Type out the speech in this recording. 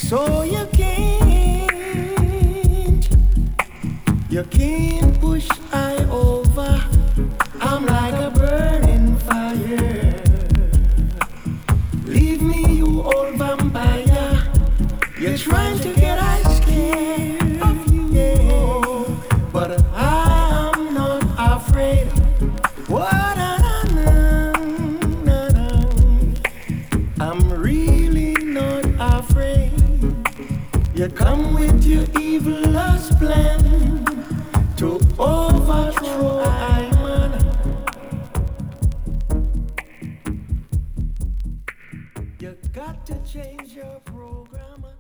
So you can't push I over. I'm like a burning fire. Leave me, you old vampire. You're trying to get I scared of you, yeah. But I'm not afraid. What I'm really not afraid. You come with your evilest plan to overthrow I man. You got to change your program.